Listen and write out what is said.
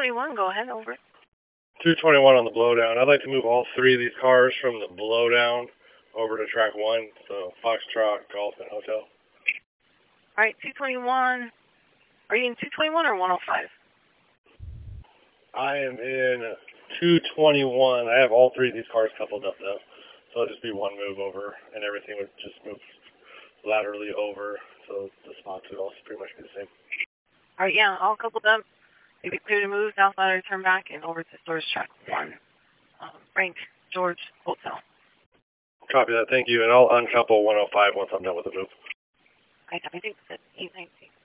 221, go ahead, over. 221 on the blowdown. I'd like to move all three of these cars from the blowdown over to track 1, so Foxtrot, Golf, and Hotel. All right, 221. Are you in 221 or 105? I am in 221. I have all three of these cars coupled up, though. So it'll just be one move over, and everything would just move laterally over. So the spots would also pretty much be the same. All right, yeah, all coupled up. You'd be clear to move, south ladder, turn back, and over to storage track 1. Frank, George, Hotel. Copy that, thank you. And I'll uncouple 105 once I'm done with the move. I think that's 819.